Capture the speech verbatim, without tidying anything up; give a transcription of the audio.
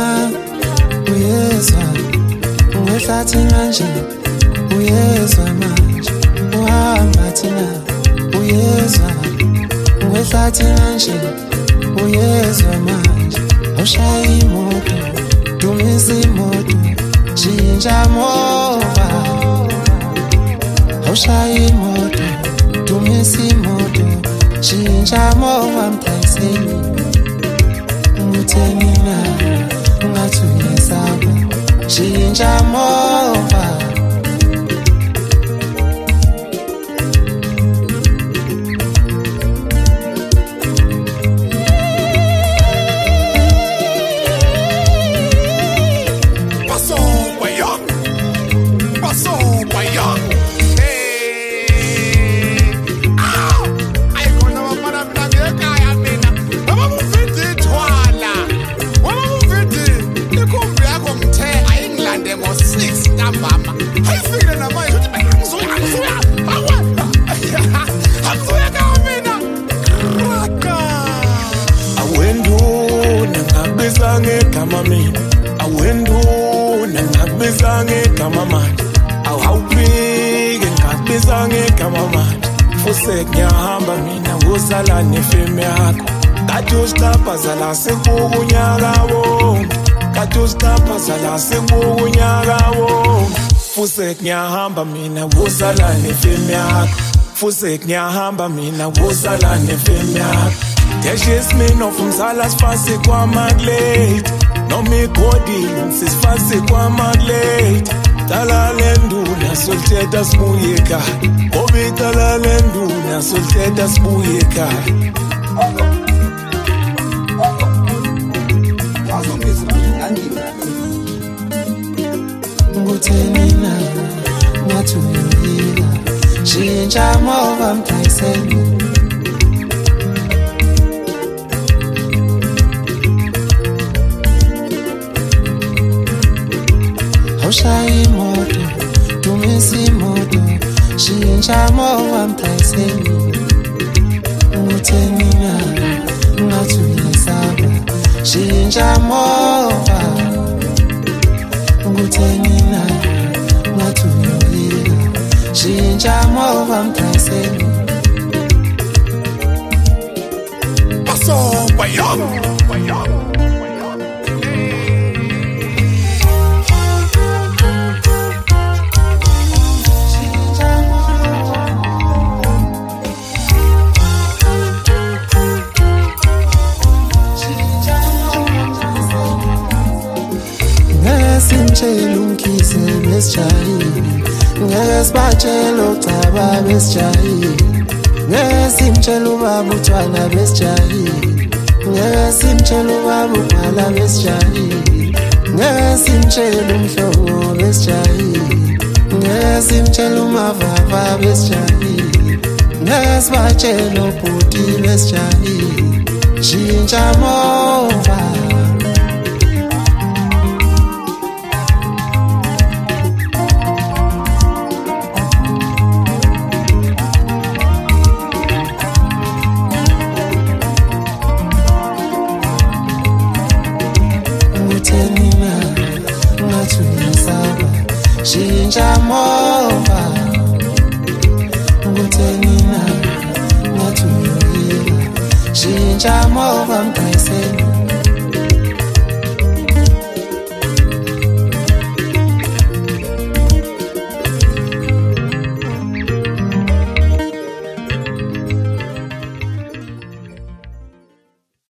uyezwa ungehlathi manje uyezwa manje uhamba thina uyezwa ungehlathi manje uyezwa manje ushaya imoto dumisa imoto jinja mova ushaya imoto dumisa imoto jinja mova mthaiseni ngutheni na ungathi uyesaba jinja mova Gama mina awenduna ngakubiza ngegama manje awuphike ngakubiza ngegama manje fuse ngiyahamba mina ngosala nefeme yakho kade usiqhaphazela sekubuka unyaka wonke kade usiqhaphazela sekubuka unyaka wonke fuse ngiyahamba mina ngosala nefeme yakho fuse ngiyahamba ngiyahamba mina ngosala nefeme yakho Deshes me no fumzala sfasi kwa maglate No me kodi sisfasi kwa maglate Tala lenduna solteta smuyeka Obi tala lenduna solteta smuyeka ngutheni na ngathi uyila jinja mova mthaiseni ushaya imoto dumisa imoto jinja mova mthaiseni ngutheni na ngathi uyesaba jinja mova ngutheni na ngathi uyila jinja mova mthaiseni Paso bayong bayong Simtshela umkhise besijayile ngesibajela ucaba besijayile ngesimtshela ubaba uthwala besijayile ngesimtshela ubaba ubhala besijayile ngesimtshela umhlobo besijayile ngesimtshela umavava besijayile ngesibajela ubhuti besijayile jinja mova jinja mova ngutheni na ngathi uyila jinja mova mthaiseni